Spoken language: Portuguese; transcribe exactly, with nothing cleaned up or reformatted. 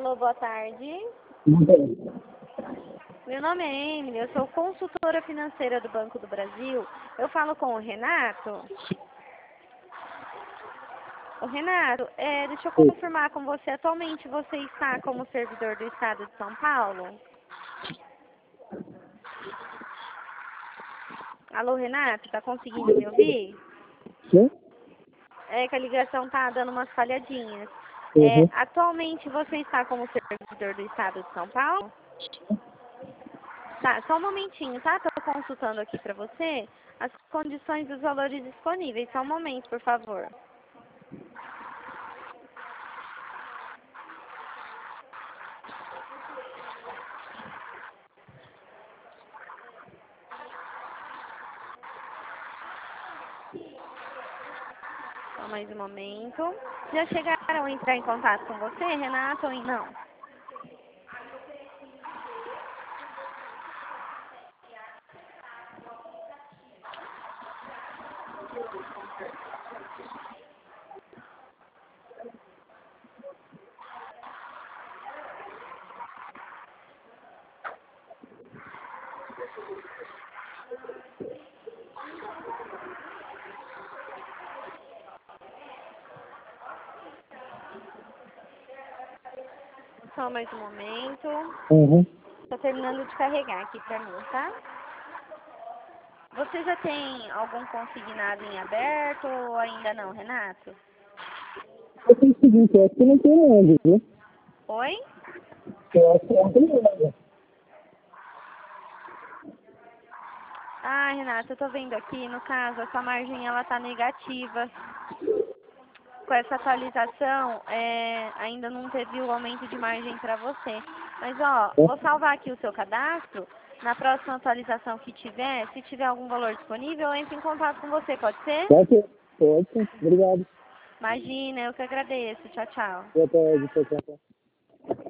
Alô, boa tarde. Meu nome é Emily, eu sou consultora financeira do Banco do Brasil. Eu falo com o Renato. O Renato, é, deixa eu confirmar com você. Atualmente você está como servidor do Estado de São Paulo? Alô, Renato, tá conseguindo me ouvir? Sim? É que a ligação tá dando umas falhadinhas. É, Uhum. atualmente você está como servidor do Estado de São Paulo? Tá, só um momentinho, tá? Tô consultando aqui pra você as condições dos valores disponíveis. Só um momento, por favor. Só mais um momento. Já chegaram a entrar em contato com você, Renato, ou não? Só mais um momento. Uhum. Tô terminando de carregar aqui pra mim, tá? Você já tem algum consignado em aberto ou ainda não, Renato? Eu tenho o seguinte, eu acho que não tem nada, viu? Oi? Eu acho que não tem nada. Ah, Renato, eu tô vendo aqui, no caso, essa margem ela tá negativa. Com essa atualização, é, ainda não teve o aumento de margem para você. Mas, ó, vou salvar aqui o seu cadastro. Na próxima atualização que tiver, se tiver algum valor disponível, eu entro em contato com você, pode ser? Pode ser? Pode ser. Obrigado. Imagina, eu que agradeço. Tchau, tchau. Boa tarde, tchau, tchau.